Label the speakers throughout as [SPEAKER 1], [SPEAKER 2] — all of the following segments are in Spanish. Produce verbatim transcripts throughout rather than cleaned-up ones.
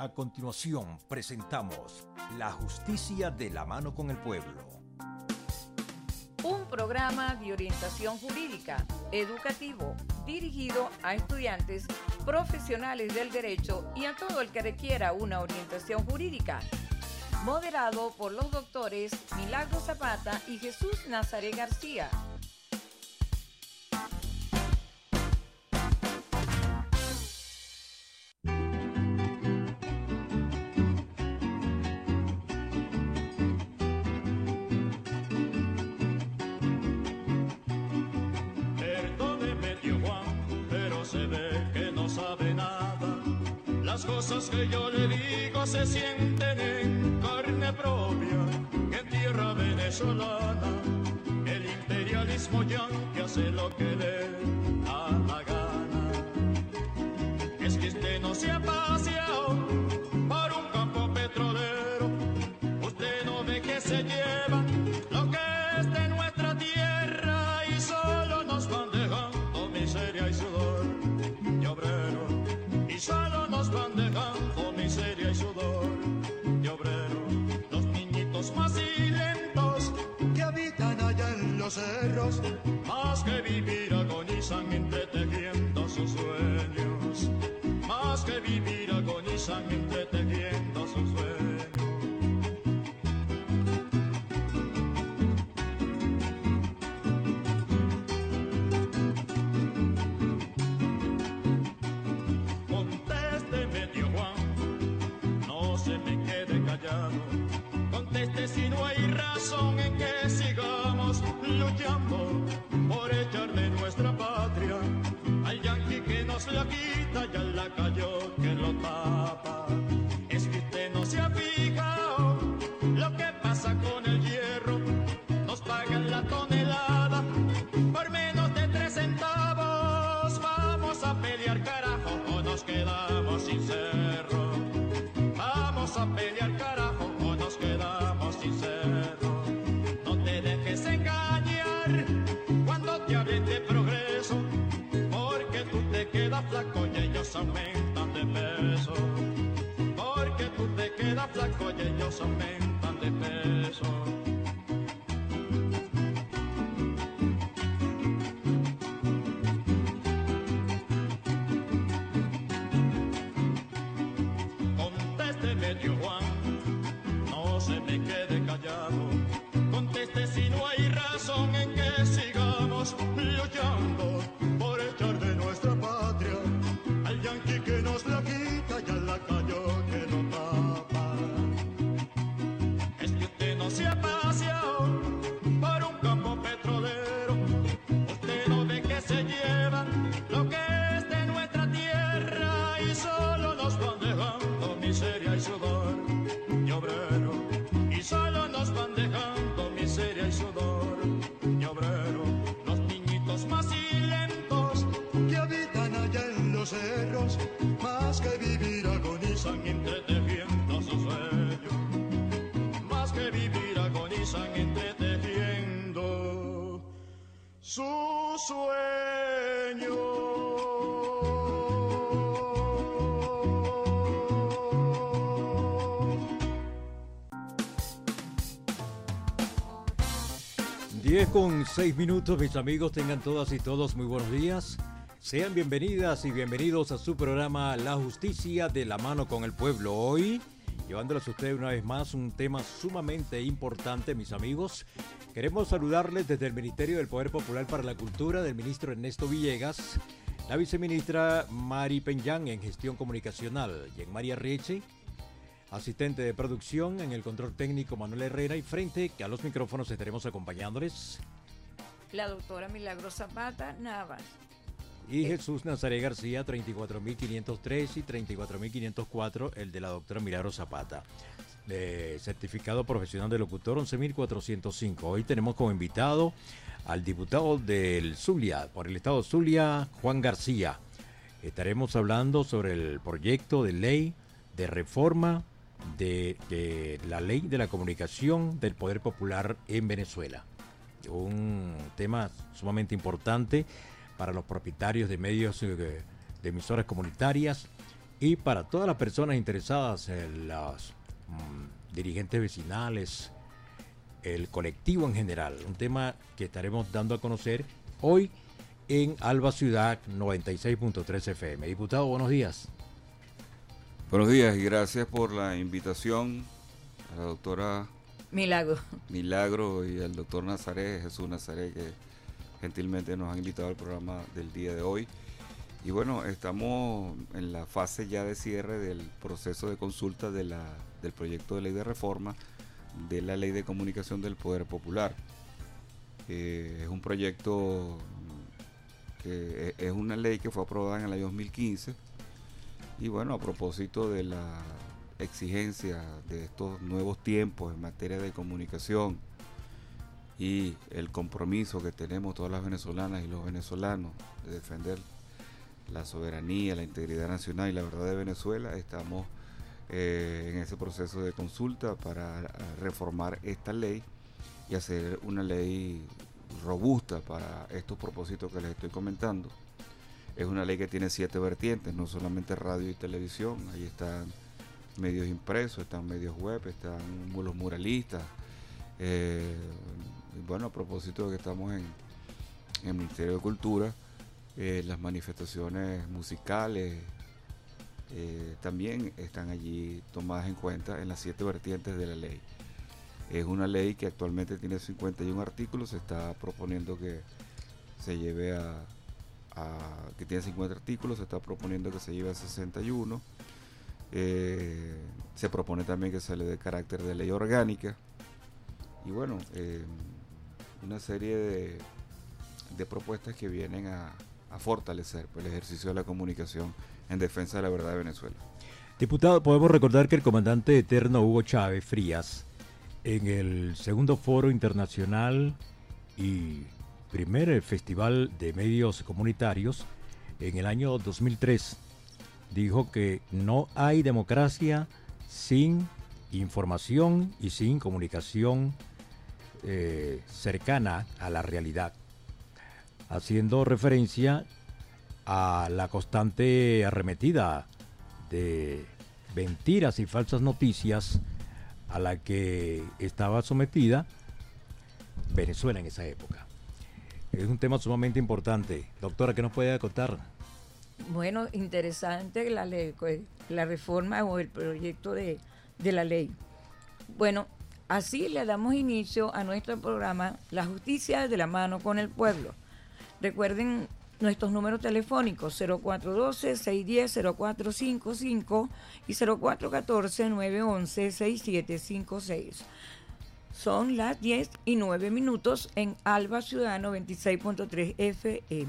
[SPEAKER 1] A continuación presentamos La Justicia de la Mano con el Pueblo.
[SPEAKER 2] Un programa de orientación jurídica, educativo, dirigido a estudiantes, profesionales del derecho y a todo el que requiera una orientación jurídica. Moderado por los doctores Milagro Zapata y Jesús Nazaré García.
[SPEAKER 3] Las cosas que yo le digo se sienten en carne propia, que en tierra venezolana el imperialismo yanqui hace lo que le da la gana. Es que usted no se ha paseado por un campo petrolero, usted no ve que se lleva lo que es de nuestra tierra y solo nos van dejando miseria y sudor y obrero. Y solo nos van dejando miseria y sudor de obrero. Los niñitos más lentos que habitan allá en los cerros, más que vivir agonizan entretejiendo sus sueños. Más que vivir agonizan entretejiendo sus sueños. Conteste si no hay razón en que sigamos luchando por echar de nuestra patria al yanqui que nos la quita y al lacayo que lo tapa. Es que usted no se ha fijado lo que pasa con el hierro, nos pagan la tonelada por menos de tres centavos. Vamos a pelear, carajo, o nos quedamos sin cerro. Vamos a pelear, carajo, o nos quedamos sin cerro. No te dejes engañar cuando te hablen de progreso, porque tú te quedas flaco y ellos aumentan de peso. Porque tú te quedas flaco y ellos aumentan de peso. Tío Juan, no se me quede callado, conteste si no hay razón en que sigamos luchando por echar de nuestra patria al yanqui que nos la quita y al lacayo que lo tapa. Es que usted no se ha paseado por un campo petrolero, usted no ve que se llevan lo que es de nuestra tierra y solo nos van dejando miseria y sudor y obrero, y solo nos van dejando miseria y sudor y obrero. Los niñitos más lentos que habitan allá en los cerros, más que vivir agonizan entretejiendo sus sueños. Más que vivir agonizan entretejiendo sus sueños.
[SPEAKER 1] diez con seis minutos, mis amigos, tengan todas y todos muy buenos días. Sean bienvenidas y bienvenidos a su programa La Justicia de la Mano con el Pueblo. Hoy, llevándoles a ustedes una vez más un tema sumamente importante, mis amigos. Queremos saludarles desde el Ministerio del Poder Popular para la Cultura del ministro Ernesto Villegas, la viceministra Mari Peñán en Gestión Comunicacional, y en María Rieche, asistente de producción, en el control técnico Manuel Herrera, y frente a los micrófonos estaremos acompañándoles
[SPEAKER 2] la doctora Milagro Zapata Navas
[SPEAKER 1] y Jesús Nazaré García, treinta y cuatro mil quinientos tres y treinta y cuatro mil quinientos cuatro, el de la doctora Milagro Zapata. Eh, certificado profesional de locutor once mil cuatrocientos cinco. Hoy tenemos como invitado al diputado del Zulia, por el estado Zulia, Juan García. Estaremos hablando sobre el proyecto de ley de reforma de, de la ley de la comunicación del Poder Popular en Venezuela. Un tema sumamente importante para los propietarios de medios de emisoras comunitarias y para todas las personas interesadas, en los mmm, dirigentes vecinales, el colectivo en general, un tema que estaremos dando a conocer hoy en Alba Ciudad noventa y seis punto tres F M. Diputado, buenos días.
[SPEAKER 4] Buenos días y gracias por la invitación a la doctora
[SPEAKER 2] Milagro.
[SPEAKER 4] Milagro y al doctor Nazaret, Jesús Nazaret, que gentilmente nos han invitado al programa del día de hoy. Y bueno, estamos en la fase ya de cierre del proceso de consulta de la, del proyecto de ley de reforma de la Ley de Comunicación del Poder Popular. Eh, es un proyecto que es una ley que fue aprobada en el año dos mil quince y bueno, a propósito de la exigencia de estos nuevos tiempos en materia de comunicación y el compromiso que tenemos todas las venezolanas y los venezolanos de defender la soberanía, la integridad nacional y la verdad de Venezuela, estamos eh, en ese proceso de consulta para reformar esta ley y hacer una ley robusta para estos propósitos que les estoy comentando. Es una ley que tiene siete vertientes, no solamente radio y televisión, ahí están medios impresos, están medios web, están los muralistas. Eh, bueno, a propósito de que estamos en, en el Ministerio de Cultura, eh, las manifestaciones musicales eh, también están allí tomadas en cuenta en las siete vertientes de la ley. Es una ley que actualmente tiene cincuenta y un artículos, se está proponiendo que se lleve a, a que tiene cincuenta artículos, se está proponiendo que se lleve a sesenta y uno. Eh, se propone también que se le dé carácter de ley orgánica y bueno, eh, una serie de, de propuestas que vienen a, a fortalecer pues, el ejercicio de la comunicación en defensa de la verdad de Venezuela.
[SPEAKER 1] Diputado, podemos recordar que el comandante eterno Hugo Chávez Frías, en el segundo foro internacional y primer festival de medios comunitarios en el año dos mil tres, dijo que no hay democracia sin información y sin comunicación eh, cercana a la realidad, haciendo referencia a la constante arremetida de mentiras y falsas noticias a la que estaba sometida Venezuela en esa época. Es un tema sumamente importante. Doctora, ¿qué nos puede contar?
[SPEAKER 2] Bueno, interesante la ley, la reforma o el proyecto de, de la ley. Bueno, así le damos inicio a nuestro programa La Justicia de la Mano con el Pueblo. Recuerden nuestros números telefónicos cero cuatro uno dos, seis uno cero, cero cuatro cinco cinco y cero cuatro uno cuatro, nueve uno uno, seis siete cinco seis. Son las diez y nueve minutos en Alba Ciudad noventa y seis punto tres F M.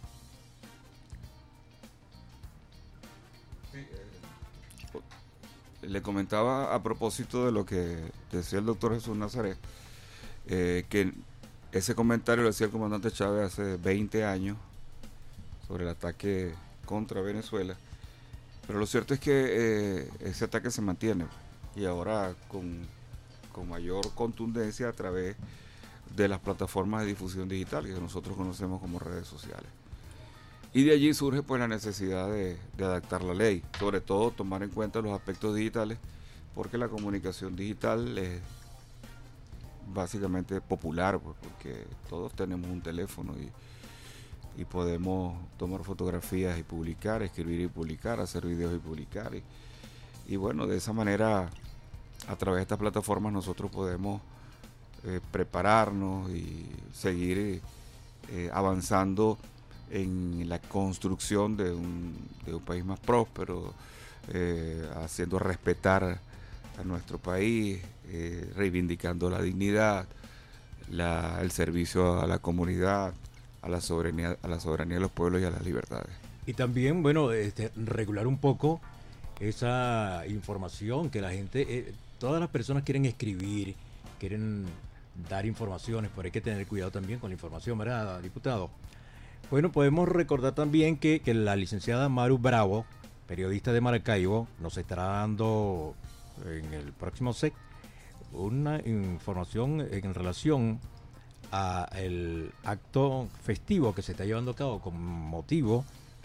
[SPEAKER 4] Le comentaba a propósito de lo que decía el doctor Jesús Nazaret, eh, que ese comentario lo hacía el comandante Chávez hace veinte años sobre el ataque contra Venezuela, pero lo cierto es que eh, ese ataque se mantiene y ahora con, con mayor contundencia a través de las plataformas de difusión digital que nosotros conocemos como redes sociales. Y de allí surge pues la necesidad de, de adaptar la ley, sobre todo tomar en cuenta los aspectos digitales, porque la comunicación digital es básicamente popular, pues, porque todos tenemos un teléfono y, y podemos tomar fotografías y publicar, escribir y publicar, hacer videos y publicar. Y, y bueno, de esa manera, a través de estas plataformas nosotros podemos eh, prepararnos y seguir eh, avanzando en la construcción de un, de un país más próspero, eh, haciendo respetar a nuestro país, eh, reivindicando la dignidad, la, el servicio a la comunidad, a la soberanía, a la soberanía de los pueblos y a las libertades.
[SPEAKER 1] Y también, bueno, este, regular un poco esa información que la gente, eh, todas las personas quieren escribir, quieren dar informaciones, pero hay que tener cuidado también con la información, ¿verdad, diputado? Bueno, podemos recordar también que, que la licenciada Maru Bravo, periodista de Maracaibo, nos estará dando en el próximo S E C una información en relación a el acto festivo que se está llevando a cabo con motivo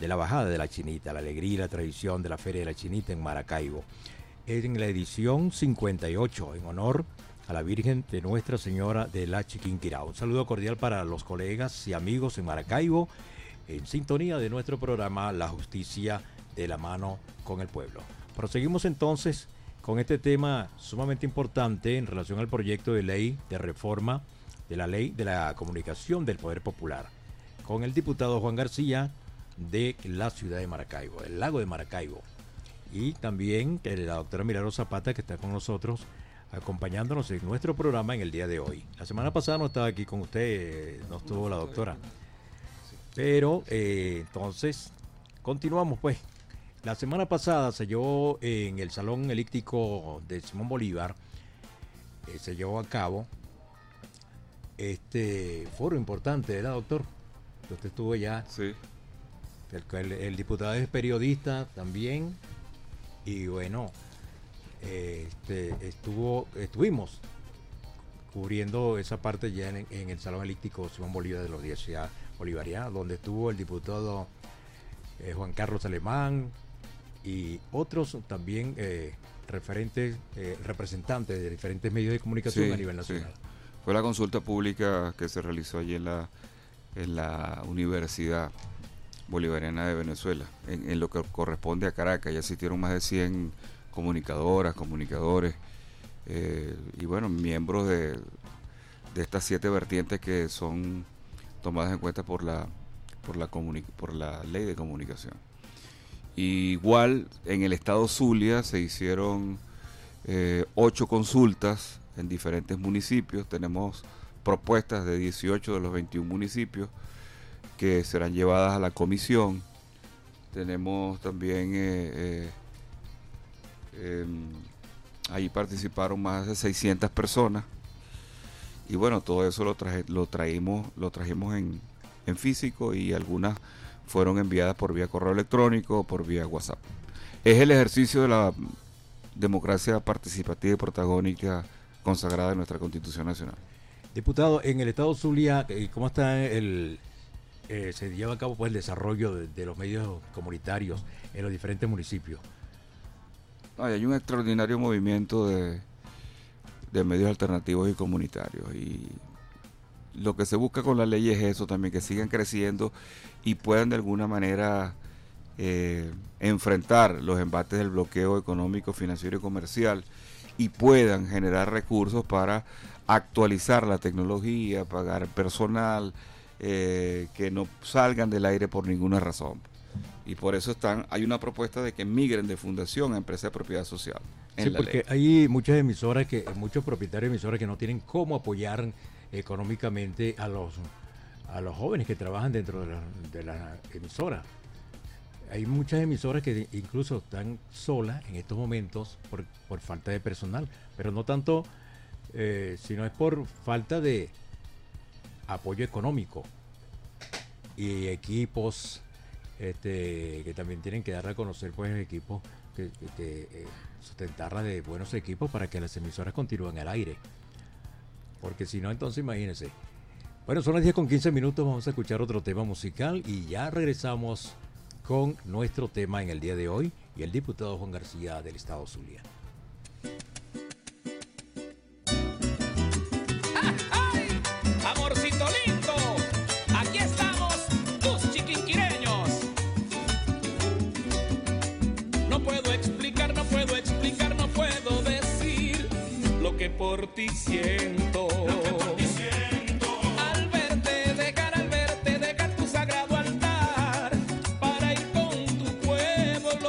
[SPEAKER 1] de la Bajada de la Chinita, la alegría y la tradición de la Feria de la Chinita en Maracaibo. En la edición cincuenta y ocho, en honor a la Virgen de Nuestra Señora de la Chiquinquirá. Un saludo cordial para los colegas y amigos en Maracaibo, en sintonía de nuestro programa La Justicia de la Mano con el Pueblo. Proseguimos entonces con este tema sumamente importante en relación al proyecto de ley de reforma de la Ley de la Comunicación del Poder Popular, con el diputado Juan García de la ciudad de Maracaibo, del lago de Maracaibo, y también la doctora Milagros Zapata, que está con nosotros acompañándonos en nuestro programa en el día de hoy. La semana pasada no estaba aquí con usted, no estuvo la doctora, pero eh, entonces continuamos pues. La semana pasada se llevó en el Salón Elíptico de Simón Bolívar, eh, se llevó a cabo este foro importante, ¿verdad, doctor? Usted estuvo ya.
[SPEAKER 4] Sí.
[SPEAKER 1] El, el, el diputado es periodista también. Y bueno, eh, este, estuvo, estuvimos cubriendo esa parte ya en, en el Salón Elíptico Simón Bolívar de la Universidad Bolivariana, donde estuvo el diputado eh, Juan Carlos Alemán y otros también eh, referentes, eh, representantes de diferentes medios de comunicación sí, a nivel nacional.
[SPEAKER 4] Sí. Fue la consulta pública que se realizó allí en la, en la Universidad Bolivariana de Venezuela, en, en lo que corresponde a Caracas. Ya asistieron más de cien comunicadoras, comunicadores, eh, y bueno, miembros de, de estas siete vertientes que son tomadas en cuenta por la, por la, comuni- por la Ley de Comunicación. Y igual, en el estado Zulia se hicieron eh, ocho consultas en diferentes municipios. Tenemos propuestas de dieciocho de los veintiún municipios que serán llevadas a la comisión. Tenemos también eh, eh, eh, ahí participaron más de seiscientas personas y bueno, todo eso lo traje, lo traímos lo trajimos en, en físico, y algunas fueron enviadas por vía correo electrónico, por vía WhatsApp. Es el ejercicio de la democracia participativa y protagónica consagrada en nuestra Constitución Nacional.
[SPEAKER 1] Diputado, en el estado Zulia, ¿cómo está el eh, se lleva a cabo pues el desarrollo de, de los medios comunitarios en los diferentes municipios?
[SPEAKER 4] Ay, hay un extraordinario movimiento de, de medios alternativos y comunitarios, y lo que se busca con la ley es eso también, que sigan creciendo y puedan de alguna manera eh, enfrentar los embates del bloqueo económico, financiero y comercial, y puedan generar recursos para actualizar la tecnología, pagar personal, eh, que no salgan del aire por ninguna razón. Y por eso están, hay una propuesta de que migren de fundación a empresa de propiedad social. En
[SPEAKER 1] sí,
[SPEAKER 4] la
[SPEAKER 1] porque
[SPEAKER 4] ley.
[SPEAKER 1] Hay muchas emisoras, que muchos propietarios de emisoras que no tienen cómo apoyar económicamente a los a los jóvenes que trabajan dentro de la, de la emisora. Hay muchas emisoras que incluso están solas en estos momentos por, por falta de personal, pero no tanto, eh, sino es por falta de apoyo económico y equipos, este, que también tienen que dar a conocer pues equipos, que, que, que eh, sustentarla de buenos equipos para que las emisoras continúen al aire, porque si no, entonces imagínense. Bueno, son las diez con quince minutos, vamos a escuchar otro tema musical y ya regresamos con nuestro tema en el día de hoy y el diputado Juan García del estado Zulia.
[SPEAKER 5] ¡Ay! ¡Amorcito lindo! Aquí estamos, tus chiquinquireños. No puedo explicar, no puedo explicar, no puedo decir lo que por ti siento. Lo que por ti siento. Al verte, dejar, al verte, dejar tu sagrado altar para ir con tu pueblo.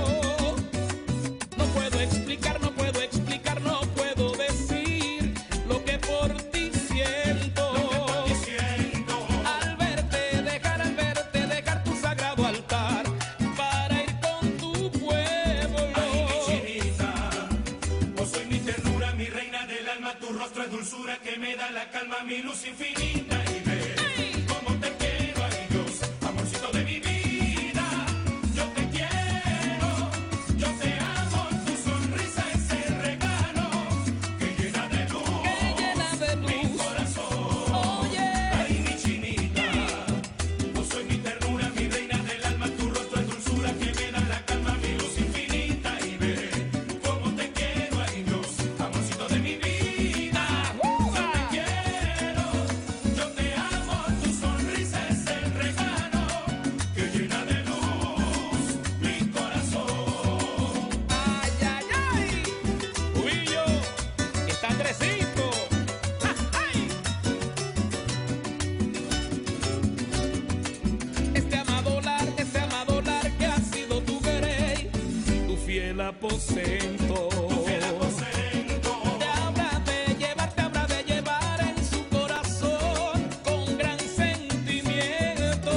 [SPEAKER 5] No puedo explicar, no puedo explicar, no puedo decir lo que por ti siento. Lo que por ti siento. Al verte, dejar, al verte, dejar tu sagrado altar para ir con tu pueblo.
[SPEAKER 3] Ay, mi chinita, vos soy mi ternura, mi reina del alma, tu rostro es dulzura que me da la calma, mi luz infinita. Y ve cómo te quiero, ay Dios, amorcito de mi vida. Yo te quiero, yo te amo, tu sonrisa es el regalo que llena de luz,
[SPEAKER 5] Que llena de
[SPEAKER 3] mi
[SPEAKER 5] luz.
[SPEAKER 3] corazón.
[SPEAKER 5] Oye.
[SPEAKER 3] Ay, mi chinita, vos soy mi ternura, mi reina del alma, tu
[SPEAKER 5] aposento. Te habrá de llevar, te habrá de llevar en su corazón con gran sentimiento.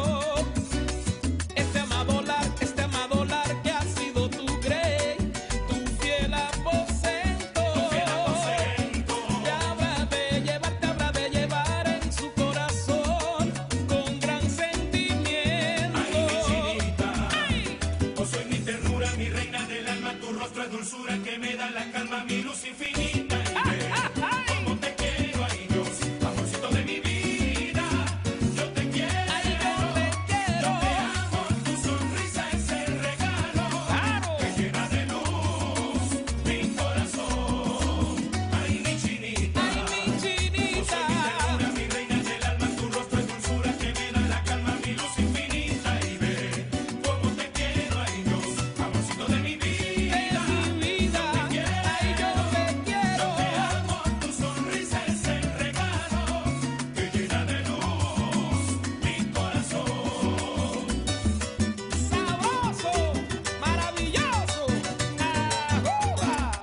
[SPEAKER 5] Este amado lar, este amado lar que ha sido tu grey, tu fiel aposento. Te habrá de llevar, te habrá de llevar en su corazón con gran sentimiento.
[SPEAKER 3] Ay, mi chinita, vos soy mi ternura, mi reina del alma, tu rostro es dulzura que me da la calma, mi luz infinita. Y ve cómo te quiero, ay Dios, amorcito de mi vida. Yo te quiero,
[SPEAKER 5] Ay, yo te quiero.
[SPEAKER 3] yo te amo, tu sonrisa es el regalo que llena de luz mi corazón. Ay, mi chinita,
[SPEAKER 5] Ay, mi
[SPEAKER 3] vos soy mi
[SPEAKER 5] chinita.
[SPEAKER 3] ternura, mi reina del alma, tu rostro es dulzura que me da la calma, mi luz infinita. Y ve cómo te quiero, ay Dios, amorcito de mi vida.
[SPEAKER 5] De mi vida. Ay, yo te quiero.
[SPEAKER 3] Te amo, tu sonrisa es el regalo que llena de luz mi corazón.
[SPEAKER 5] Sabroso, maravilloso. ¡Ajuda!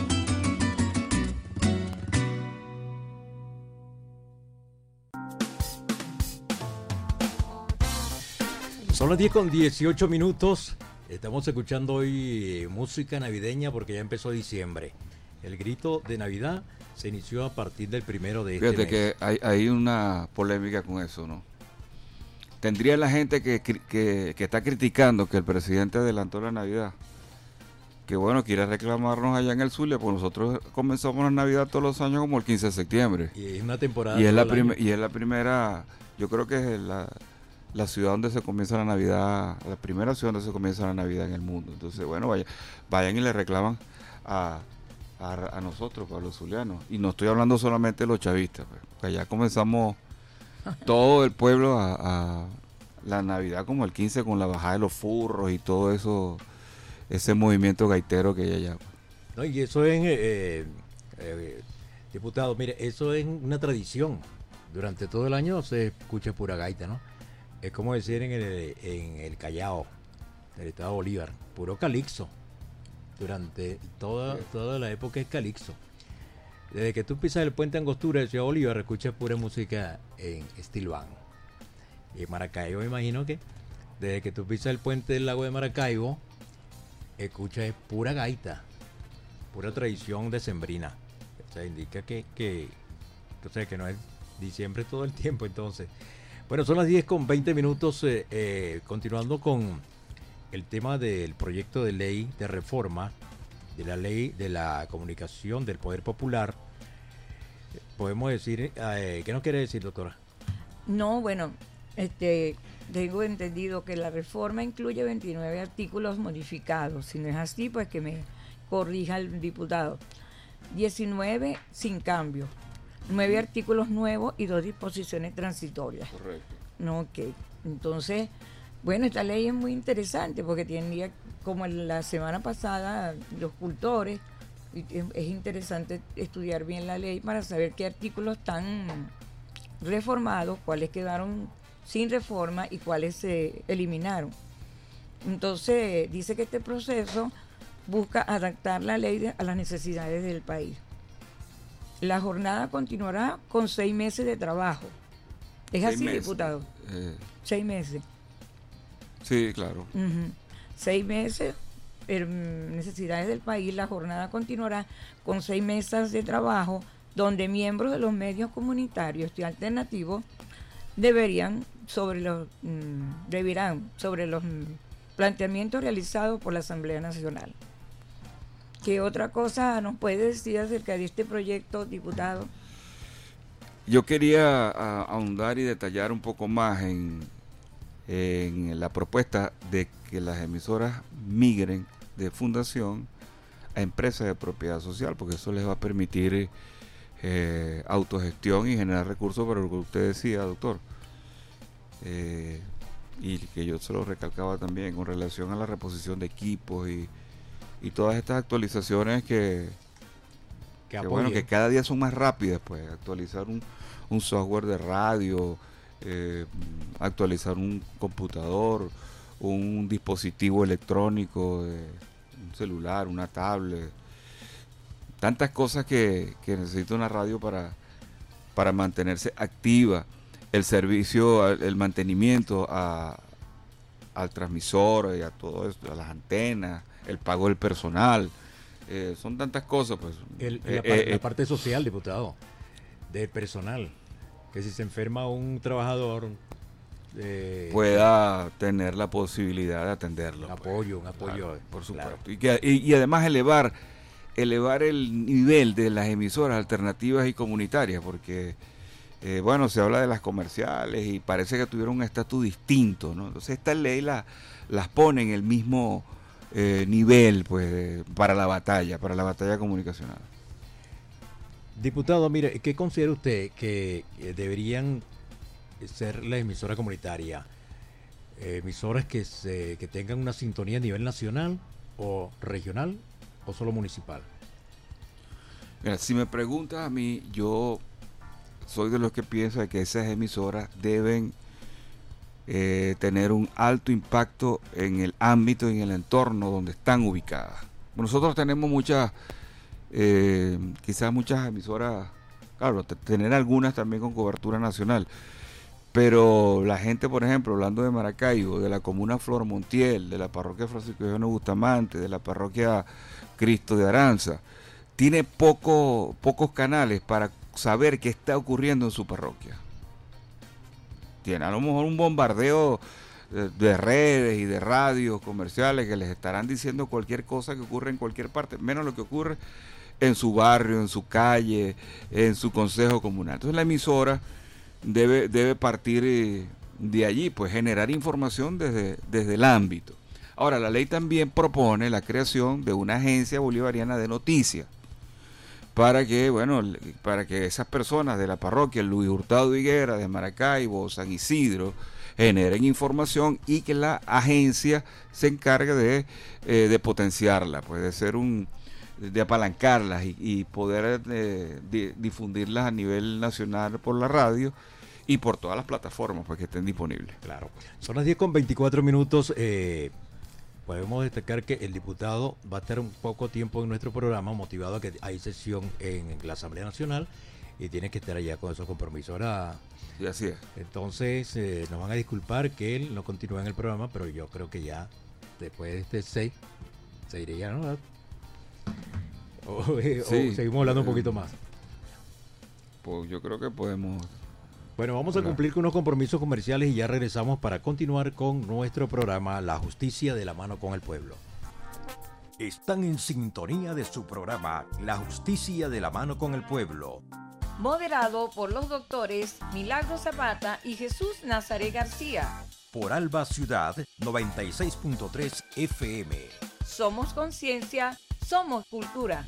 [SPEAKER 1] Son las diez con dieciocho minutos. Estamos escuchando hoy eh, música navideña porque ya empezó diciembre. El grito de Navidad se inició a partir del primero de este
[SPEAKER 4] Fíjate
[SPEAKER 1] mes.
[SPEAKER 4] que hay, hay una polémica con eso, ¿no? Tendría la gente que, cri- que, que está criticando que el presidente adelantó la Navidad, que bueno, quiere reclamarnos allá en el Zulia, pues nosotros comenzamos la Navidad todos los años como el quince de septiembre.
[SPEAKER 1] Y es una temporada.
[SPEAKER 4] Y es, la
[SPEAKER 1] todo el
[SPEAKER 4] prim-
[SPEAKER 1] año.
[SPEAKER 4] y es la primera, yo creo que es la, la ciudad donde se comienza la Navidad, la primera ciudad donde se comienza la Navidad en el mundo. Entonces, bueno, vaya, vayan y le reclaman a, a, a nosotros, para los zulianos. Y no estoy hablando solamente de los chavistas, pues, porque allá comenzamos todo el pueblo a, a la Navidad como el quince con la bajada de los furros y todo eso, ese movimiento gaitero que hay allá.
[SPEAKER 1] No, y eso es, eh, eh, diputado, mire, eso es una tradición. Durante todo el año se escucha pura gaita, ¿no? Es como decir en el, en el Callao, del estado de Bolívar, puro calixto. Durante toda, toda la época es calixto. Desde que tú pisas el puente Angostura de Ciudad Bolívar, escuchas pura música en estilo band. Y en Maracaibo, me imagino que desde que tú pisas el puente del lago de Maracaibo, escuchas pura gaita, pura tradición decembrina. O sea, indica que, que, o sea, que no es diciembre todo el tiempo, entonces. Bueno, son las diez con veinte minutos, eh, eh, continuando con el tema del proyecto de ley de reforma de la ley de la comunicación del Poder Popular. Podemos decir, eh, ¿qué nos quiere decir, doctora?
[SPEAKER 2] No, bueno, este, tengo entendido que la reforma incluye veintinueve artículos modificados. Si no es así, pues que me corrija el diputado. diecinueve sin cambio, nueve artículos nuevos y dos disposiciones transitorias.
[SPEAKER 4] Correcto.
[SPEAKER 2] No, ok. Entonces, bueno, esta ley es muy interesante porque tendría, como la semana pasada, los cultores, y es, es interesante estudiar bien la ley para saber qué artículos están reformados, cuáles quedaron sin reforma y cuáles se eliminaron. Entonces, dice que este proceso busca adaptar la ley de- a las necesidades del país. La jornada continuará con seis meses de trabajo. ¿Es
[SPEAKER 4] Seis
[SPEAKER 2] así,
[SPEAKER 4] meses.
[SPEAKER 2] diputado?
[SPEAKER 4] Eh,
[SPEAKER 2] Seis meses.
[SPEAKER 4] sí, claro.
[SPEAKER 2] Ujú. Seis meses, pero, mm, necesidades del país. La jornada continuará con seis mesas de trabajo donde miembros de los medios comunitarios y alternativos deberían sobre los mm, deberán sobre los mm, planteamientos realizados por la Asamblea Nacional. ¿Qué otra cosa nos puede decir acerca de este proyecto, diputado?
[SPEAKER 4] Yo quería a- ahondar y detallar un poco más en, en la propuesta de que las emisoras migren de fundación a empresas de propiedad social, porque eso les va a permitir eh, autogestión y generar recursos para lo que usted decía, doctor. Eh, y que yo se lo recalcaba también con relación a la reposición de equipos y, y todas estas actualizaciones que,
[SPEAKER 1] Que
[SPEAKER 4] que bueno,
[SPEAKER 1] apoye.
[SPEAKER 4] que cada día son más rápidas, pues actualizar un, un software de radio, eh, actualizar un computador, un dispositivo electrónico de, un celular, una tablet, tantas cosas que, que necesita una radio para, para mantenerse activa, el servicio, el mantenimiento a, al transmisor y a todo esto, a las antenas, el pago del personal, eh, son tantas cosas. Pues
[SPEAKER 1] el,
[SPEAKER 4] eh,
[SPEAKER 1] la, par,
[SPEAKER 4] eh,
[SPEAKER 1] la parte social, diputado, del personal, que si se enferma un trabajador eh,
[SPEAKER 4] pueda tener la posibilidad de atenderlo.
[SPEAKER 1] Un apoyo, un apoyo.
[SPEAKER 4] Claro, por supuesto.
[SPEAKER 1] Claro.
[SPEAKER 4] Y, que, y, y además elevar, elevar el nivel de las emisoras alternativas y comunitarias, porque eh, bueno, se habla de las comerciales y parece que tuvieron un estatus distinto, ¿no? Entonces esta ley la, las pone en el mismo eh, nivel, pues, de, para la batalla, para la batalla comunicacional.
[SPEAKER 1] Diputado, mire, ¿qué considera usted que eh, deberían ser la emisora comunitaria? Eh, emisoras que, se, que tengan una sintonía a nivel nacional o regional o solo municipal.
[SPEAKER 4] Mira, si me preguntas a mí, yo soy de los que piensa que esas emisoras deben eh, tener un alto impacto en el ámbito y en el entorno donde están ubicadas. Nosotros tenemos muchas, eh, quizás muchas emisoras, claro, tener algunas también con cobertura nacional, pero la gente, por ejemplo, hablando de Maracaibo, de la comuna Flor Montiel, de la parroquia Francisco Eugenio Bustamante, de la parroquia Cristo de Aranza, tiene poco, pocos canales para saber qué está ocurriendo en su parroquia. Tiene a lo mejor un bombardeo de, de redes y de radios comerciales que les estarán diciendo cualquier cosa que ocurre en cualquier parte, menos lo que ocurre en su barrio, en su calle, en su consejo comunal. Entonces la emisora debe, debe partir de allí, pues generar información desde, desde el ámbito. Ahora, la ley también propone la creación de una agencia bolivariana de noticias, para que, bueno, para que esas personas de la parroquia Luis Hurtado Higuera, de Maracaibo, San Isidro, generen información y que la agencia se encargue de, eh, de potenciarla, pues de ser un, de apalancarlas y, y poder eh, di, difundirlas a nivel nacional por la radio y por todas las plataformas, pues, que estén disponibles.
[SPEAKER 1] Claro. Son las diez con veinticuatro minutos. Eh, podemos destacar que el diputado va a estar un poco tiempo en nuestro programa, motivado a que hay sesión en la Asamblea Nacional y tiene que estar allá con esos compromisos. Ahora,
[SPEAKER 4] y así es.
[SPEAKER 1] Entonces, eh, nos van a disculpar que él no continúe en el programa, pero yo creo que ya después de este seis se iría, ¿no? O, eh, sí, o seguimos hablando eh, un poquito más.
[SPEAKER 4] Pues yo creo que podemos.
[SPEAKER 1] Bueno, vamos a cumplir con unos compromisos comerciales y ya regresamos para continuar con nuestro programa La Justicia de la Mano con el Pueblo.
[SPEAKER 6] Están en sintonía de su programa La Justicia de la Mano con el Pueblo,
[SPEAKER 2] moderado por los doctores Milagro Zapata y Jesús Nazaret García.
[SPEAKER 6] Por Alba Ciudad noventa y seis punto tres F M.
[SPEAKER 2] Somos conciencia, somos cultura.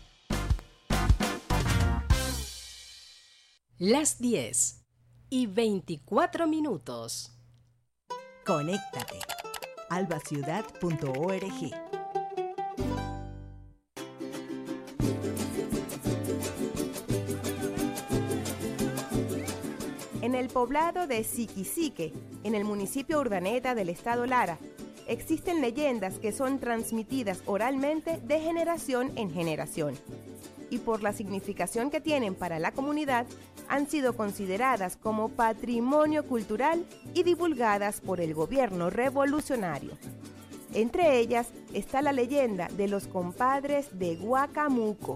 [SPEAKER 7] Las diez y veinticuatro minutos.
[SPEAKER 8] Conéctate. alba ciudad punto org.
[SPEAKER 9] En el poblado de Siquisique, en el municipio Urdaneta del estado Lara, existen leyendas que son transmitidas oralmente de generación en generación, y por la significación que tienen para la comunidad, han sido consideradas como patrimonio cultural y divulgadas por el gobierno revolucionario. Entre ellas está la leyenda de los compadres de Guacamuco.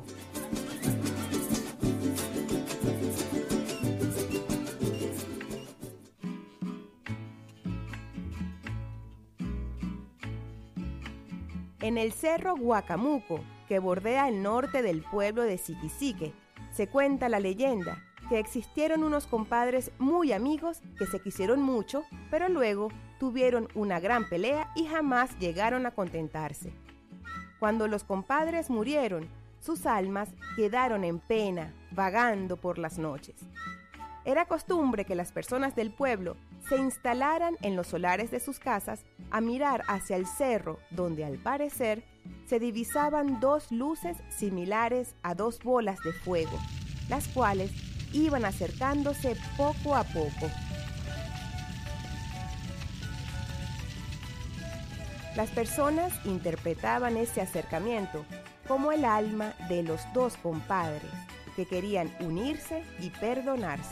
[SPEAKER 9] En el cerro Guacamuco, que bordea el norte del pueblo de Siquisique, se cuenta la leyenda que existieron unos compadres muy amigos que se quisieron mucho, pero luego tuvieron una gran pelea y jamás llegaron a contentarse. Cuando los compadres murieron, sus almas quedaron en pena, vagando por las noches. Era costumbre que las personas del pueblo se instalaran en los solares de sus casas a mirar hacia el cerro, donde al parecer se divisaban dos luces similares a dos bolas de fuego, las cuales iban acercándose poco a poco. Las personas interpretaban ese acercamiento como el alma de los dos compadres que querían unirse y perdonarse.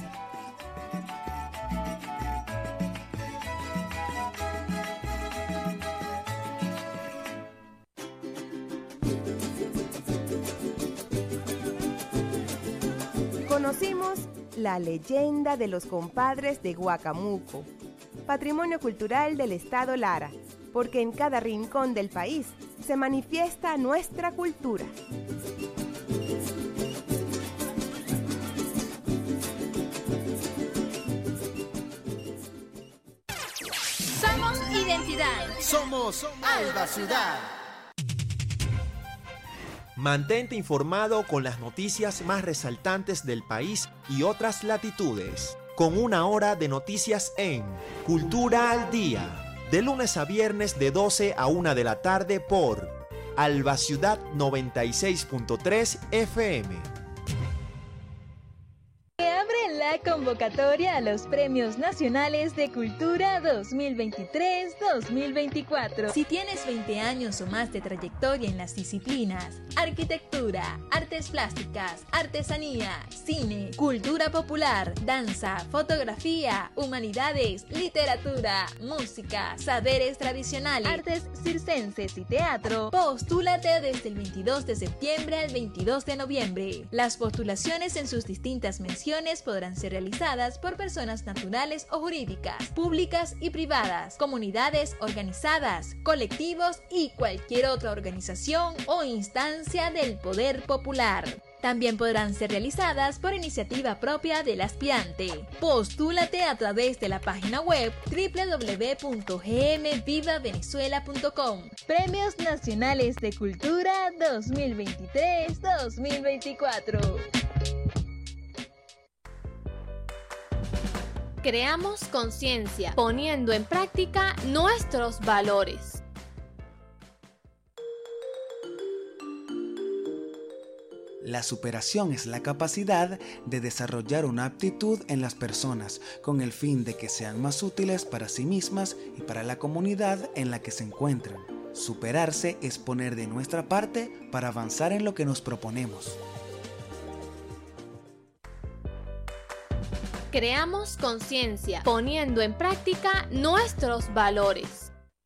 [SPEAKER 9] Conocimos la leyenda de los compadres de Huacamuco, patrimonio cultural del estado Lara, porque en cada rincón del país se manifiesta nuestra cultura.
[SPEAKER 10] Somos identidad.
[SPEAKER 11] Somos Alba Ciudad. Mantente informado con las noticias más resaltantes del país y otras latitudes, con una hora de noticias en Cultura al Día, de lunes a viernes de doce a una de la tarde por Alba Ciudad noventa y seis punto tres F M.
[SPEAKER 12] Se abre la convocatoria a los Premios Nacionales de Cultura dos mil veintitrés dos mil veinticuatro. Si tienes veinte años o más de trayectoria en las disciplinas arquitectura, artes plásticas, artesanía, cine, cultura popular, danza, fotografía, humanidades, literatura, música, saberes tradicionales, artes circenses y teatro, postúlate desde el veintidós de septiembre al veintidós de noviembre. Las postulaciones en sus distintas menciones podrán ser realizadas por personas naturales o jurídicas, públicas y privadas, comunidades organizadas, colectivos y cualquier otra organización o instancia del poder popular. También podrán ser realizadas por iniciativa propia del aspirante. Postúlate a través de la página web doble u doble u doble u punto g m viva venezuela punto com. Premios Nacionales de Cultura dos mil veintitrés dos mil veinticuatro.
[SPEAKER 10] Creamos conciencia, poniendo en práctica nuestros valores.
[SPEAKER 13] La superación es la capacidad de desarrollar una aptitud en las personas con el fin de que sean más útiles para sí mismas y para la comunidad en la que se encuentran. Superarse es poner de nuestra parte para avanzar en lo que nos proponemos.
[SPEAKER 10] Creamos conciencia, poniendo en práctica nuestros valores.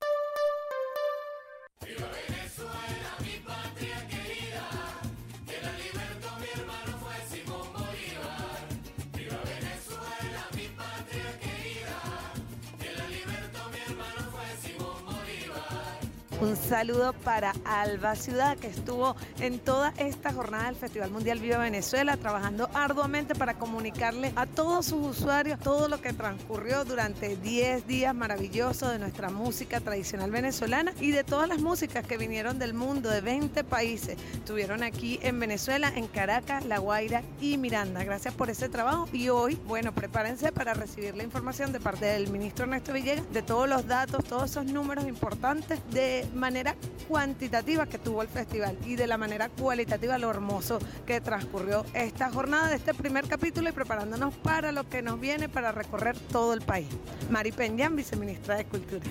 [SPEAKER 14] Un saludo para Alba Ciudad, que estuvo en toda esta jornada del Festival Mundial Viva Venezuela, trabajando arduamente para comunicarle a todos sus usuarios todo lo que transcurrió durante diez días maravillosos de nuestra música tradicional venezolana y de todas las músicas que vinieron del mundo, de veinte países. Estuvieron aquí en Venezuela, en Caracas, La Guaira y Miranda. Gracias por ese trabajo y hoy, bueno, prepárense para recibir la información de parte del ministro Ernesto Villegas de todos los datos, todos esos números importantes de manera cuantitativa que tuvo el festival y de la manera cualitativa lo hermoso que transcurrió esta jornada de este primer capítulo y preparándonos para lo que nos viene para recorrer todo el país. Mari Peñán, viceministra de Cultura.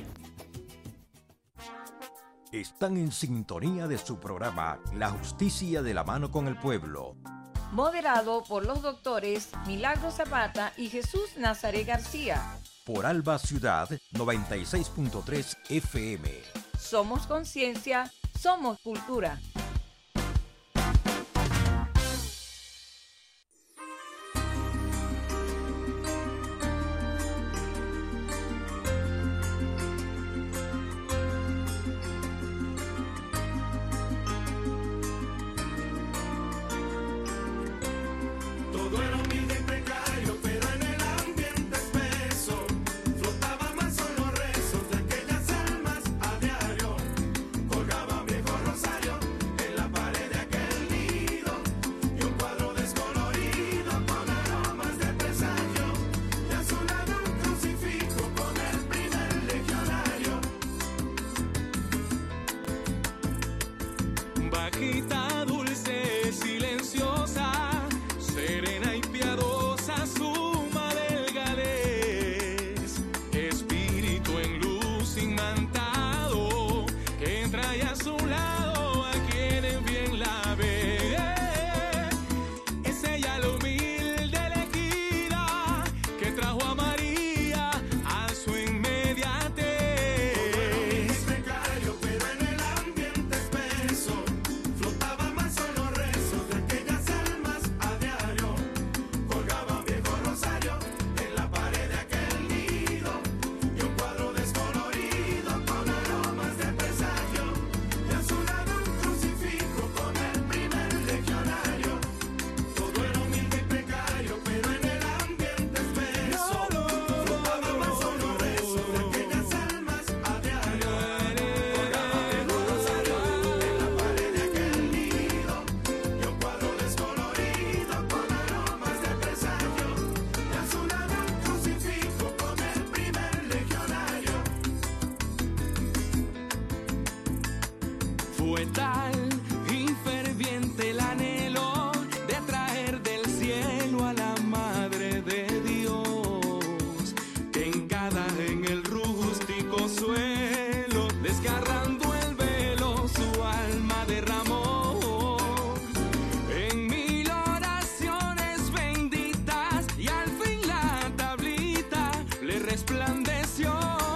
[SPEAKER 6] Están en sintonía de su programa La Justicia de la Mano con el Pueblo.
[SPEAKER 2] Moderado por los doctores Milagro Zapata y Jesús Nazaret García.
[SPEAKER 6] Por Alba Ciudad noventa y seis punto tres F M.
[SPEAKER 2] Somos conciencia, somos cultura.
[SPEAKER 3] Todo era humilde y precario, pero en el ambiente espeso flotaban más solo rezos de aquellas almas a diario. Colgaban viejos rosarios en la pared de aquel nido y un cuadro descolorido con aromas de presagio y a su lado un crucifijo con el primer legionario.
[SPEAKER 5] Bajita, dulce, silenciosa, serena y piadosa, suma del galés, espíritu en luz inmantado, Fue tal y ferviente el anhelo de traer del cielo a la Madre de Dios, que en cada en el rústico suelo, desgarrando el velo, su alma derramó. En mil oraciones benditas y al fin la tablita le resplandeció.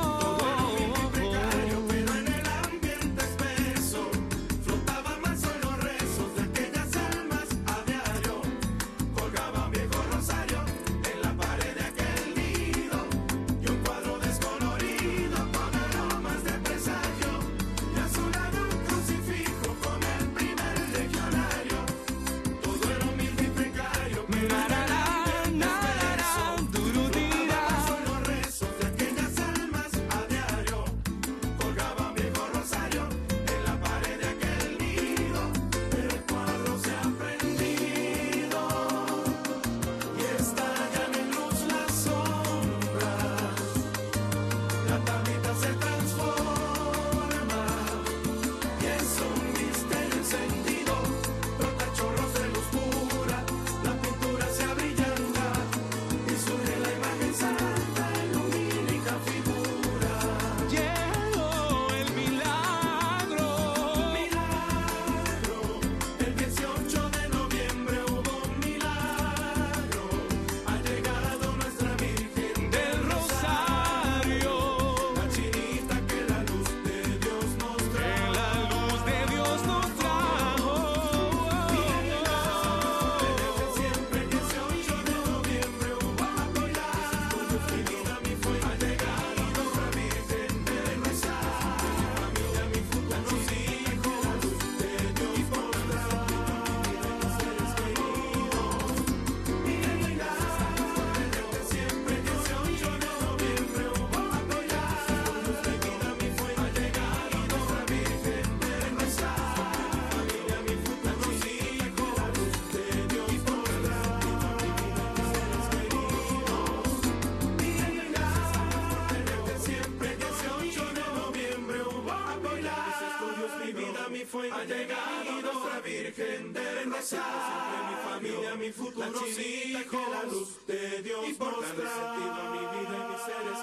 [SPEAKER 3] Ha llegado nuestra Virgen del Rosario, mi familia, mi futuro, la chinita que la luz de Dios y por darle sentido a mi vida y mis seres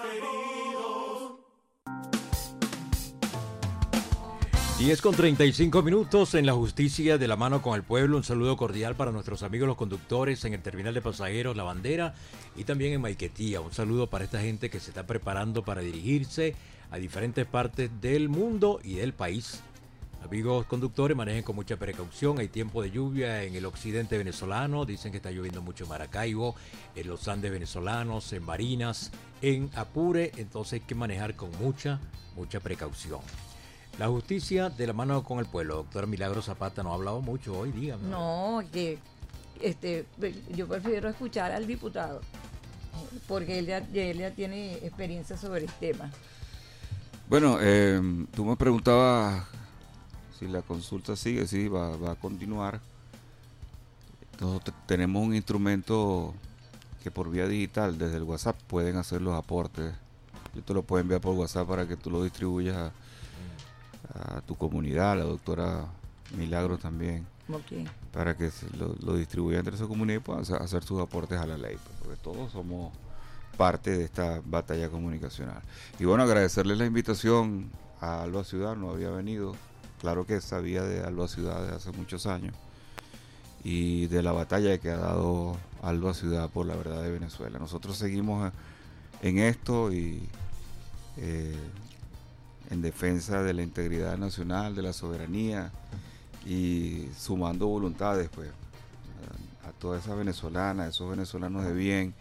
[SPEAKER 3] queridos.
[SPEAKER 1] diez con treinta y cinco minutos en la justicia de la mano con el pueblo. Un saludo cordial para nuestros amigos los conductores en el terminal de pasajeros La Bandera y también en Maiquetía. Un saludo para esta gente que se está preparando para dirigirse a diferentes partes del mundo y del país. Amigos conductores, manejen con mucha precaución. Hay tiempo de lluvia en el occidente venezolano. Dicen que está lloviendo mucho en Maracaibo, en los Andes venezolanos, en Barinas, en Apure. Entonces hay que manejar con mucha, mucha precaución. La justicia de la mano con el pueblo. Doctora Milagro Zapata no ha hablado mucho hoy, dígame.
[SPEAKER 2] No, que este, yo prefiero escuchar al diputado, porque él ya, él ya tiene experiencia sobre el tema.
[SPEAKER 4] Bueno, eh, tú me preguntabas si la consulta sigue, sí, va, va a continuar. Nosotros tenemos un instrumento que por vía digital, desde el WhatsApp, pueden hacer los aportes. Yo te lo puedo enviar por WhatsApp para que tú lo distribuyas a, a tu comunidad, a la doctora Milagro también,
[SPEAKER 2] okay,
[SPEAKER 4] para que se lo, lo distribuya entre su comunidad y puedan hacer sus aportes a la ley, porque todos somos parte de esta batalla comunicacional. Y bueno, agradecerles la invitación a Alba Ciudad, no había venido. Claro que sabía de Alba Ciudad desde hace muchos años y de la batalla que ha dado Alba Ciudad por la verdad de Venezuela. Nosotros seguimos en esto y eh, en defensa de la integridad nacional, de la soberanía y sumando voluntades pues a, a todas esas venezolanas, a esos venezolanos de bien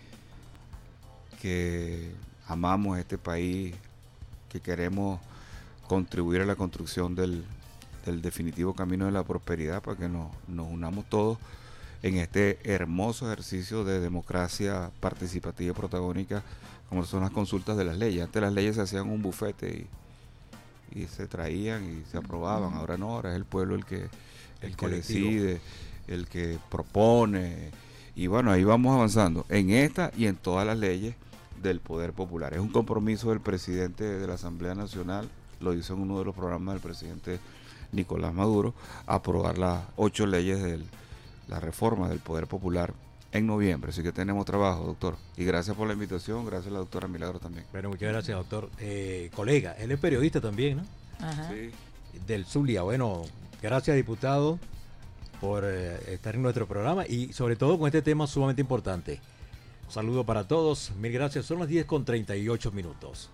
[SPEAKER 4] que amamos este país, que queremos contribuir a la construcción del el definitivo camino de la prosperidad, para que nos, nos unamos todos en este hermoso ejercicio de democracia participativa y protagónica, como son las consultas de las leyes. Antes las leyes se hacían un bufete y, y se traían y se aprobaban. Ahora no, ahora es el pueblo el que, el, el que decide, el que propone. Y bueno, ahí vamos avanzando en esta y en todas las leyes del poder popular. Es un compromiso del presidente de la Asamblea Nacional, lo hizo en uno de los programas del presidente Nicolás Maduro, aprobar las ocho leyes de la reforma del Poder Popular en noviembre. Así que tenemos trabajo, doctor. Y gracias por la invitación, gracias a la doctora Milagro también.
[SPEAKER 1] Bueno, muchas gracias, doctor. Eh, colega, él es periodista también, ¿no?
[SPEAKER 2] Ajá.
[SPEAKER 4] Sí.
[SPEAKER 1] Del Zulia. Bueno, gracias, diputado, por eh, estar en nuestro programa y sobre todo con este tema sumamente importante. Un saludo para todos, mil gracias. Son las diez con treinta y ocho minutos.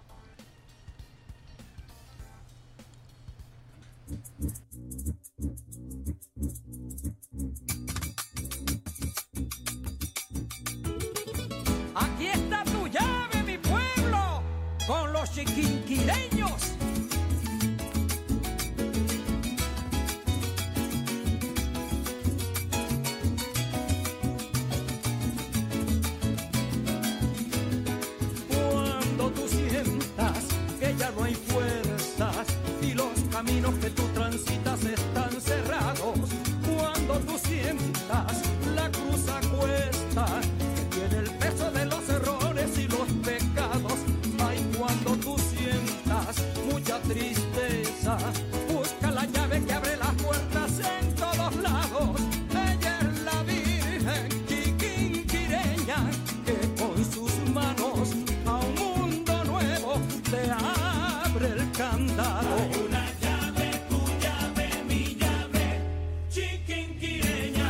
[SPEAKER 15] Aquí está tu llave, mi pueblo, con los chiquinquireños. Cuando tú sientas que ya no hay fuerzas y los caminos que tú transitas están cerrados, cuando tú sientas la cruz a cuesta, que tiene el peso de los errores y los pecados, ay, cuando tú sientas mucha tristeza, busca la llave que abre las puertas en todos lados. Ella es la Virgen chiquinquireña que con sus manos a un mundo nuevo te abre el candado. Hay una llave, tu llave, mi llave, chiquinquireña.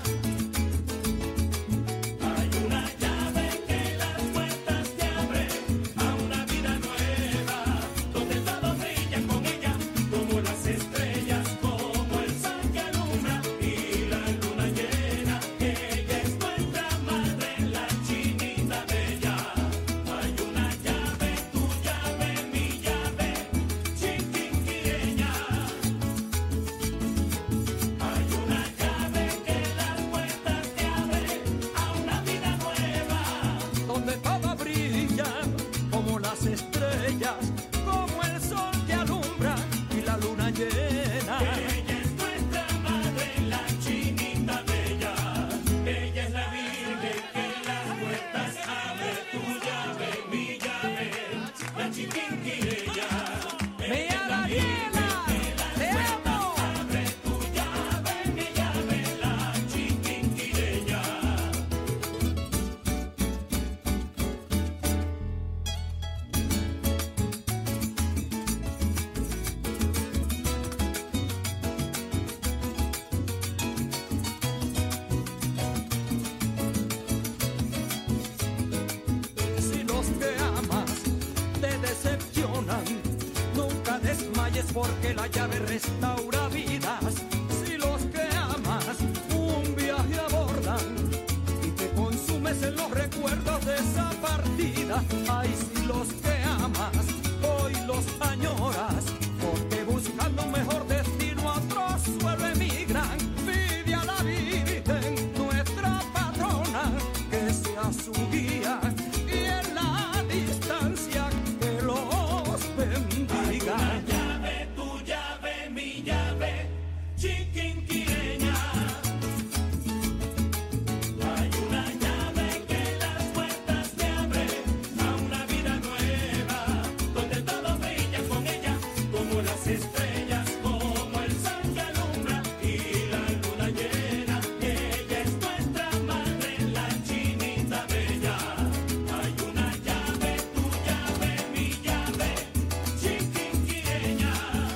[SPEAKER 15] Hay una llave que las puertas te abre a una vida nueva, donde todo brilla con ella, como las estrellas, como el sol que alumbra y la luna llena. Ella es nuestra madre, la chinita bella. Hay una llave, tu llave, mi llave, chiquinquireña. Hay una llave que las puertas te abre a una vida nueva, donde todo brilla como las estrellas, como el sol que alumbra y la luna llena. Ella es nuestra madre, la chinita bella. Ella es la Virgen que las puertas abre, tu llave, mi llave, la chiquinquireña. Ella es la Virgen que las puertas abre, tu llave, mi llave, la chiquinquireña. Si los que amas te decepcionan, nunca desmayes porque la llave restaura vidas. Si los que amas un viaje abordan y te consumes en los recuerdos de esa partida, ay, si los que amas hoy los añoras, porque buscando un mejor destino a otro suelo emigran, pide a la Virgen, nuestra patrona, que sea su guía y en la distancia que los bendiga. Hay una llave, tu llave, mi llave, chiquinquireña. Hay una llave que las puertas te abre a una vida nueva, donde todo brilla con ella, como las estrellas, como el sol que alumbra y la luna llena. Ella es nuestra madre, la chinita bella. Hay una llave, tu llave, mi llave, chiquinquireña.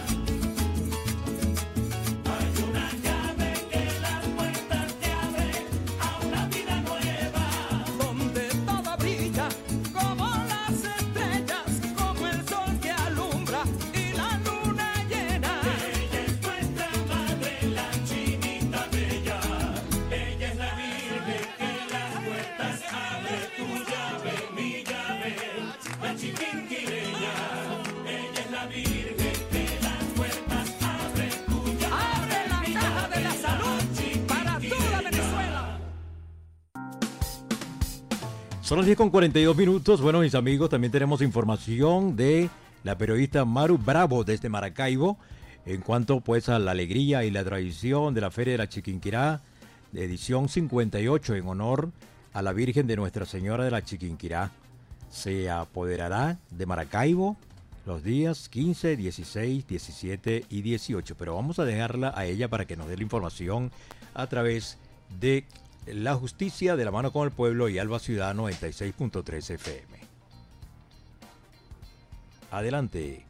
[SPEAKER 15] Hay una llave que las puertas te abre a una vida nueva, donde todo brilla como las estrellas, como el sol que alumbra y la luna llena. Ella es nuestra madre, la chinita bella. Ella es la Virgen que las puertas abre, tu llave, mi llave, la chiquinquireña. Ella es la Virgen que las puertas abre, tu llave. Abre la caja de la salud para toda Venezuela.
[SPEAKER 1] Son las diez con cuarenta y dos minutos. Bueno, mis amigos, también tenemos información de la periodista Maru Bravo desde Maracaibo en cuanto pues a la alegría y la tradición de la Feria de la Chiquinquirá de edición cincuenta y ocho en honor a la Virgen de Nuestra Señora de la Chiquinquirá. Se apoderará de Maracaibo los días quince, dieciséis, diecisiete y dieciocho. Pero vamos a dejarla a ella para que nos dé la información a través de La Justicia de la Mano con el Pueblo y Alba Ciudad noventa y seis punto tres F M. Adelante.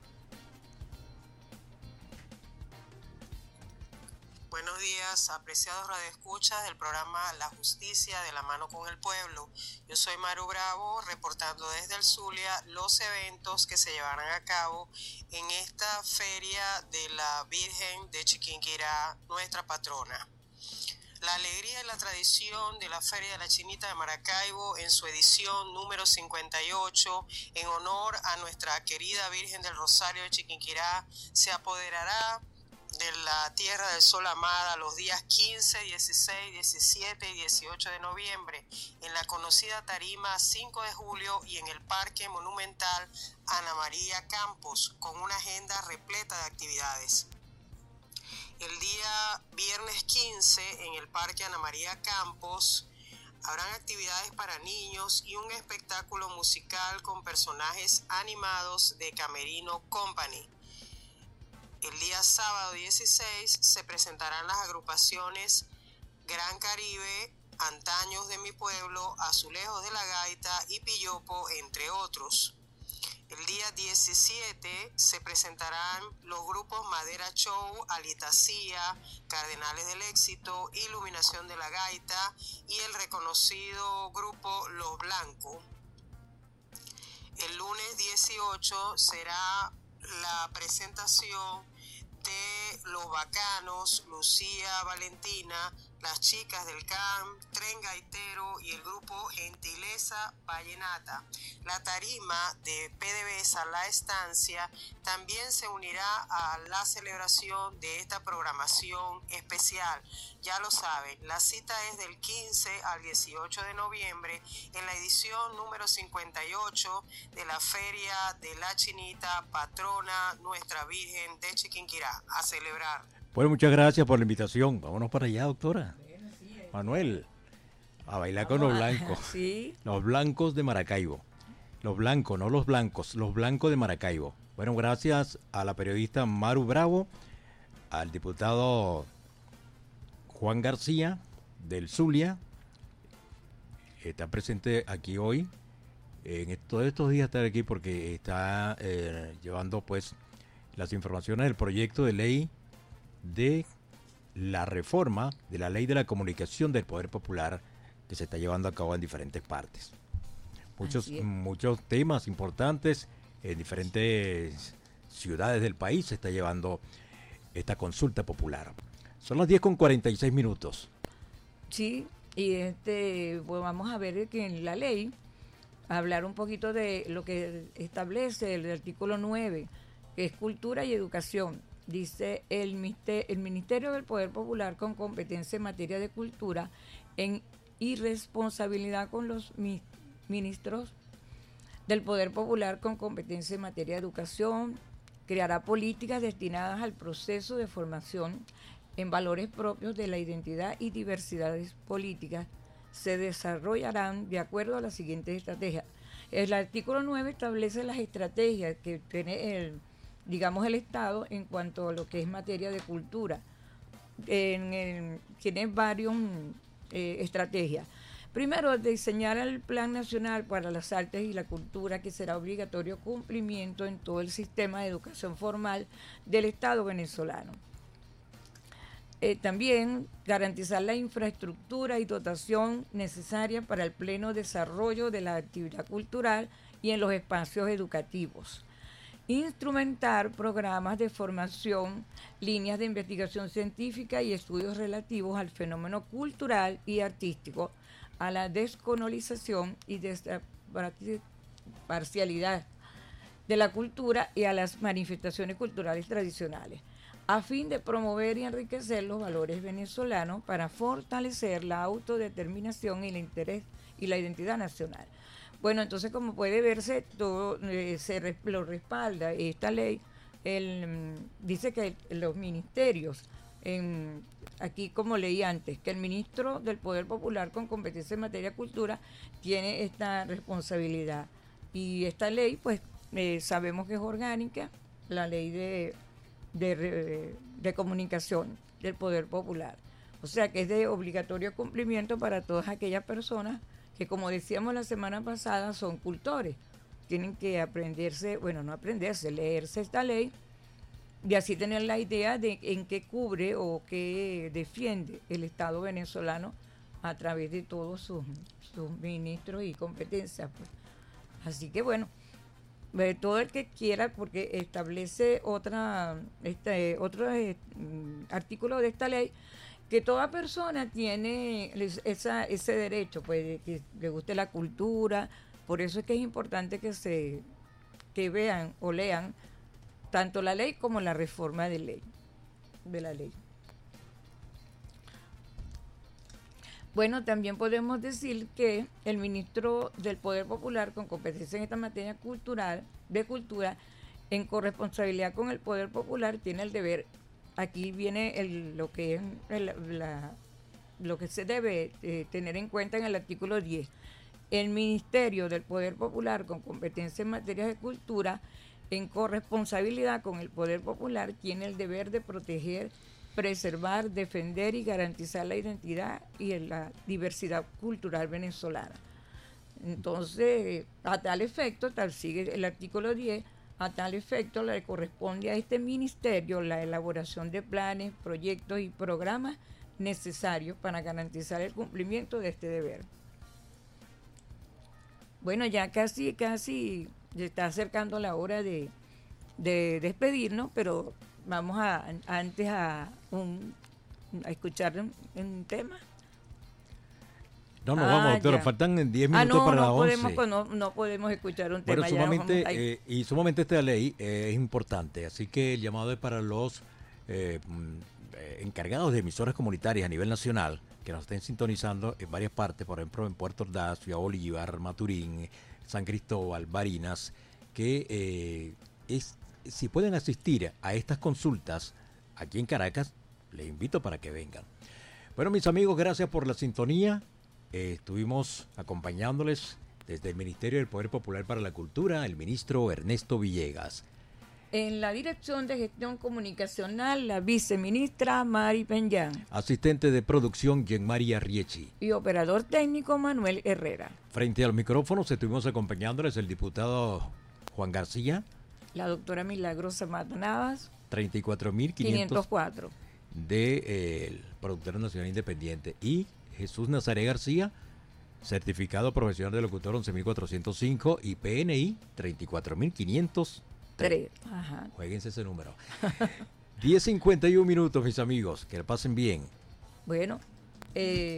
[SPEAKER 16] Buenos días, apreciados radioescuchas del programa La Justicia de la Mano con el Pueblo. Yo soy Maru Bravo, reportando desde el Zulia los eventos que se llevarán a cabo en esta feria de la Virgen de Chiquinquirá, nuestra patrona. La alegría y la tradición de la Feria de la Chinita de Maracaibo en su edición número cincuenta y ocho, en honor a nuestra querida Virgen del Rosario de Chiquinquirá, se apoderará de la Tierra del Sol amada los días quince, dieciséis, diecisiete y dieciocho de noviembre en la conocida tarima cinco de julio y en el Parque Monumental Ana María Campos, con una agenda repleta de actividades. El día viernes quince en el Parque Ana María Campos habrán actividades para niños y un espectáculo musical con personajes animados de Camerino Company. El día sábado dieciséis se presentarán las agrupaciones Gran Caribe, Antaños de mi Pueblo, Azulejos de la Gaita y Pillopo, entre otros. El día diecisiete se presentarán los grupos Madera Show, Alitacía, Cardenales del Éxito, Iluminación de la Gaita y el reconocido grupo Los Blancos. El lunes dieciocho será la presentación de Los Bacanos, Lucía Valentina, Las Chicas del C A M, Tren Gaitero y el grupo Gentileza Vallenata. La tarima de PDVSA La Estancia también se unirá a la celebración de esta programación especial. Ya lo saben, la cita es del quince al dieciocho de noviembre en la edición número cincuenta y ocho de la Feria de la Chinita, patrona Nuestra Virgen de Chiquinquirá. A celebrar.
[SPEAKER 1] Bueno, muchas gracias por la invitación. Vámonos para allá, doctora. Manuel, a bailar con los blancos.
[SPEAKER 2] Sí.
[SPEAKER 1] Los blancos de Maracaibo. Los blancos, no los blancos, los blancos de Maracaibo. Bueno, gracias a la periodista Maru Bravo, al diputado Juan García del Zulia. Está presente aquí hoy. En todos estos días está aquí porque está eh, llevando pues las informaciones del proyecto de ley de la reforma de la ley de la comunicación del Poder Popular que se está llevando a cabo en diferentes partes. Muchos, muchos temas importantes en diferentes ciudades del país se está llevando esta consulta popular. Son las diez con cuarenta y seis minutos.
[SPEAKER 2] Sí, y este, pues vamos a ver que en la ley, hablar un poquito de lo que establece el artículo nueve, que es cultura y educación. Dice el ministerio, el Ministerio del Poder Popular con competencia en materia de cultura en irresponsabilidad con los mi, ministros del Poder Popular con competencia en materia de educación, creará políticas destinadas al proceso de formación en valores propios de la identidad y diversidades políticas. Se desarrollarán de acuerdo a las siguientes estrategias. El artículo nueve establece las estrategias que tiene el digamos el Estado en cuanto a lo que es materia de cultura. En, en, tiene varias eh, estrategias. Primero, diseñar el Plan Nacional para las Artes y la Cultura, que será obligatorio cumplimiento en todo el sistema de educación formal del Estado venezolano. Eh, también garantizar la infraestructura y dotación necesaria para el pleno desarrollo de la actividad cultural y en los espacios educativos. Instrumentar programas de formación, líneas de investigación científica y estudios relativos al fenómeno cultural y artístico, a la descolonización y parcialidad de la cultura y a las manifestaciones culturales tradicionales, a fin de promover y enriquecer los valores venezolanos para fortalecer la autodeterminación y el interés y la identidad nacional. Bueno, entonces, como puede verse, todo eh, se res, lo respalda esta ley. El, dice que los ministerios, en, aquí como leí antes, que el ministro del Poder Popular con competencia en materia de cultura tiene esta responsabilidad. Y esta ley, pues, eh, sabemos que es orgánica, la ley de, de, de comunicación del Poder Popular. O sea que es de obligatorio cumplimiento para todas aquellas personas que, como decíamos la semana pasada, son cultores. Tienen que aprenderse, bueno, no aprenderse, leerse esta ley y así tener la idea de en qué cubre o qué defiende el Estado venezolano a través de todos sus, sus ministros y competencias, pues. Así que bueno, eh, todo el que quiera, porque establece otra este, otro eh, artículo de esta ley, que toda persona tiene esa, ese derecho, pues, que le guste la cultura. Por eso es que es importante que se que vean o lean tanto la ley como la reforma de ley de la ley. Bueno, también podemos decir que el ministro del Poder Popular, con competencia en esta materia cultural, de cultura, en corresponsabilidad con el Poder Popular, tiene el deber, aquí viene el, lo que es el, la, lo que se debe eh, tener en cuenta en el artículo diez. El Ministerio del Poder Popular, con competencia en materias de cultura, en corresponsabilidad con el Poder Popular, tiene el deber de proteger, preservar, defender y garantizar la identidad y la diversidad cultural venezolana. Entonces, a tal efecto, tal sigue el artículo diez, a tal efecto le corresponde a este ministerio la elaboración de planes, proyectos y programas necesarios para garantizar el cumplimiento de este deber. Bueno, ya casi, casi se está acercando la hora de, de despedirnos, pero vamos a, antes a, un, a escuchar un, un tema.
[SPEAKER 1] No, no,
[SPEAKER 2] ah,
[SPEAKER 1] vamos, doctora,
[SPEAKER 2] ya.
[SPEAKER 1] faltan diez minutos
[SPEAKER 2] ah, no,
[SPEAKER 1] para
[SPEAKER 2] no
[SPEAKER 1] las once.
[SPEAKER 2] Podemos, no, no podemos escuchar un
[SPEAKER 1] bueno,
[SPEAKER 2] tema.
[SPEAKER 1] sumamente,
[SPEAKER 2] ya
[SPEAKER 1] eh, y sumamente esta ley eh, es importante, así que el llamado es para los eh, eh, encargados de emisoras comunitarias a nivel nacional, que nos estén sintonizando en varias partes, por ejemplo en Puerto Ordaz, Ciudad Bolívar, Maturín, San Cristóbal, Barinas, que eh, es, si pueden asistir a estas consultas aquí en Caracas, les invito para que vengan. Bueno, mis amigos, gracias por la sintonía. Eh, estuvimos acompañándoles desde el Ministerio del Poder Popular para la Cultura, el ministro Ernesto Villegas.
[SPEAKER 2] En la Dirección de Gestión Comunicacional, la viceministra Mari Peñán.
[SPEAKER 1] Asistente de producción, Jean-Marie Riechi.
[SPEAKER 2] Y operador técnico, Manuel Herrera.
[SPEAKER 1] Frente al micrófono estuvimos acompañándoles el diputado Juan García.
[SPEAKER 2] La doctora Milagrosa Mata Navas.
[SPEAKER 1] treinta y cuatro mil quinientos cuatro. De eh, el Productor Nacional Independiente. Y Jesús Nazaret García, certificado profesional de locutor once mil cuatrocientos cinco y P N I treinta y cuatro mil quinientos tres.
[SPEAKER 2] Ajá.
[SPEAKER 1] Jueguense ese número. diez cincuenta y uno minutos, mis amigos. Que le pasen bien.
[SPEAKER 2] Bueno, eh...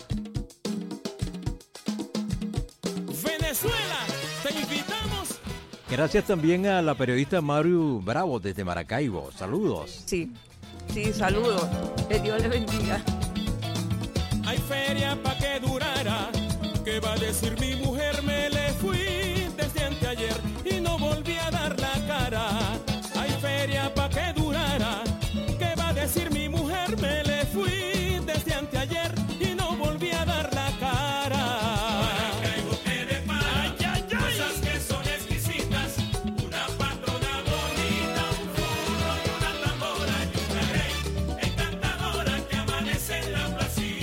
[SPEAKER 5] Venezuela, te invitamos.
[SPEAKER 1] Gracias también a la periodista Maru Bravo desde Maracaibo. Saludos.
[SPEAKER 2] Sí, sí, saludos. Que Dios les bendiga.
[SPEAKER 5] Hay feria pa' que durara, ¿qué va a decir mi mujer? Me le fui desde anteayer y no volví a dar la cara. Hay feria pa' que durara, ¿qué va a decir mi mujer? Me le fui desde anteayer y no volví a dar la cara. Maracaibo tiene para ay, ay, ay. Cosas que son exquisitas, una patrona bonita, un furro y una tambora y una rey encantadora que amanece en la placita.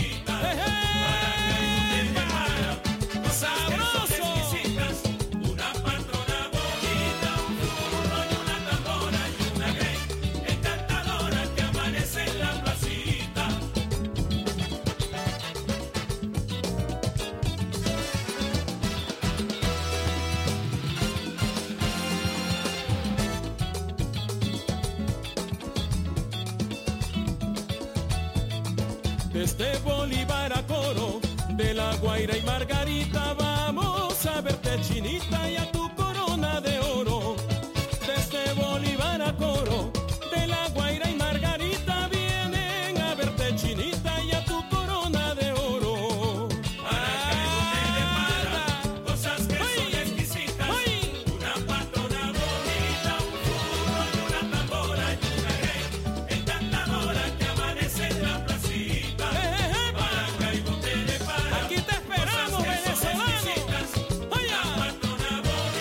[SPEAKER 5] Desde Bolívar a Coro, de La Guaira y Margarita, vamos a verte, chinita, y a tu corona de oro. Desde Bolívar a Coro, de La Guaira y Margarita, vienen a verte, chinita, y a tu corona de oro. Para cosas que son exquisitas, una patrona bonita, un furro y una tambora y una rey encantadora que amanece en la placita. Aquí te esperamos, venezolano. Oye, una patrona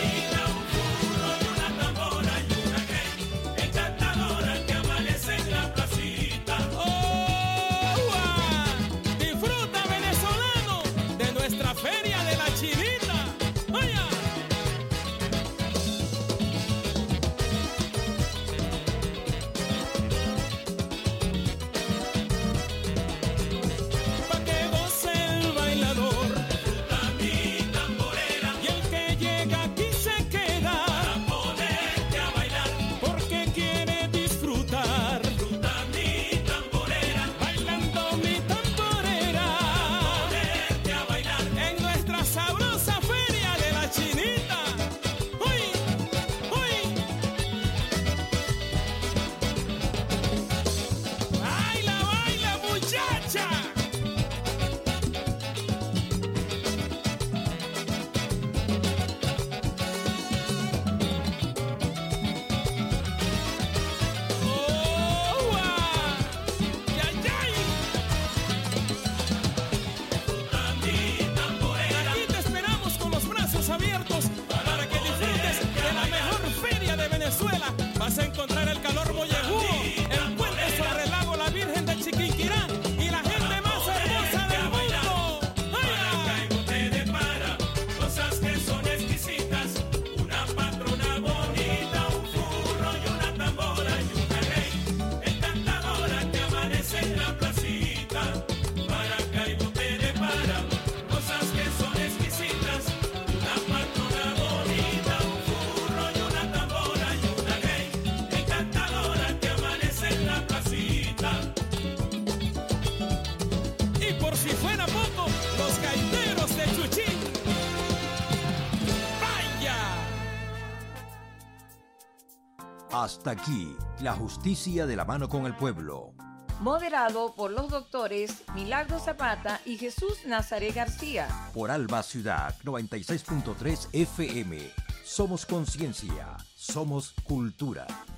[SPEAKER 6] Hasta aquí, la justicia de la mano con el pueblo.
[SPEAKER 2] Moderado por los doctores Milagro Zapata y Jesús Nazaret García.
[SPEAKER 6] Por Alba Ciudad noventa y seis punto tres F M. Somos conciencia, somos cultura.